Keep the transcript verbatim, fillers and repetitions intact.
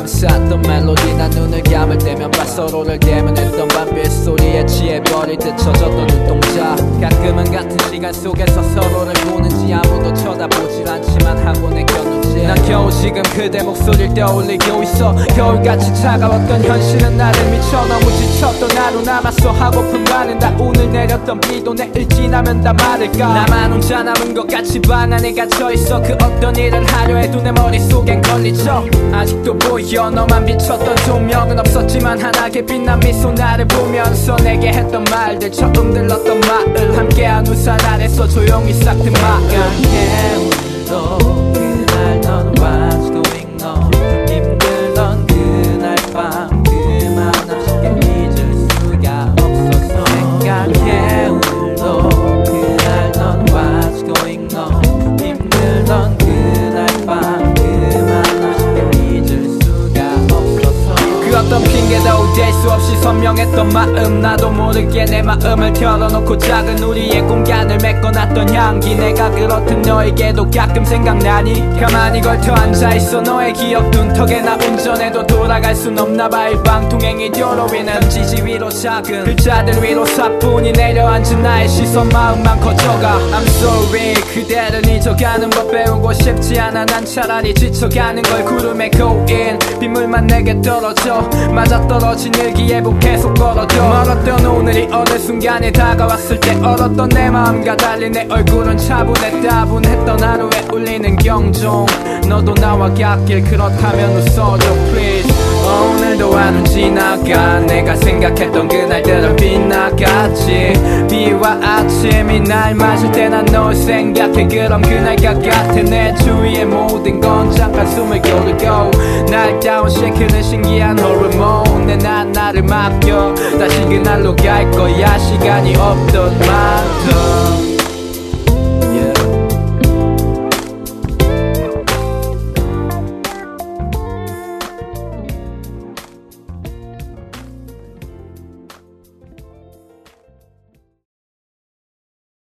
쌓던 멜로디 난 눈을 감을 때면 봐 서로를 대면했던 밤 빗소리에 취해버릴 듯 젖었던 눈동자 가끔은 같은 시간 속에서 서로를 보는지 아무도 쳐다보질 않지만 하고 내겼는지 난 겨우 지금 그대 목소리를 떠올리고 있어 겨울같이 차가웠던 현실은 나를 미쳐 너무 지쳤던 하루 남았어 하고픈 말은 다 오늘 내렸던 비도 내일 지나면 다 마를까 나만 혼자 남은 것 같이 방 안에 갇혀있어 그 어떤 일을 하려 해도 내 머릿속엔 걸리죠 아직도 보여 너만 비쳤던 조명은 없었지만 환하게 빛난 미소 나를 보면서 내게 했던 말들 처음 들렀던 마을 함께한 우산 아래서 조용히 싹 튼 마음 깨울도 그날 넌 what's going on 힘들던 그날 밤 그만 쉽게 잊을 수가 없었어 내가 깨울도 그날 넌 what's going on 힘들던 그날 밤 그만 쉽게 잊을 수가 없었어 그 어떤 핑계도 댈 수 없이 선명했던 마음 나도 모르게 내 마음을 털어놓고 작은 우리의 공간을 메꿔놨던 향기 내가 그렇듯 너에게도 가끔 생각나니 가만히 걸터 앉아있어 너의 기억 둔턱에 나 운전해도 돌아갈 순 없나봐 일방통행이 도로위는 지지 위로 작은 글자들 위로 사뿐히 내려앉은 나의 시선 마음만 커져가 I'm sorry 그대를 잊어가는 법 배우고 싶지 않아 난 차라리 지쳐가는 걸 구름에 고인 빗물만 내게 떨어져 맞아떨어진 일기예보 계속 걸어줘 멀었던 오늘이 어느 순간에 다가왔을 때 얼었던 내 마음과 달리 내 얼굴은 차분해 따분했던 하루에 울리는 경종 너도 나와 같길 그렇다면 웃어줘 please 오늘도 하루 지나가 내가 생각했던 그날들은 빗나갔지 비와 아침이 날 맞을 때 난 널 생각해 그럼 그날과 같아 내 주위의 모든 건 잠깐 숨을 고르고 날 다운시키는 신기한 호르몬 내 난 나를 맡겨 다시 그날로 갈 거야 시간이 없던 만큼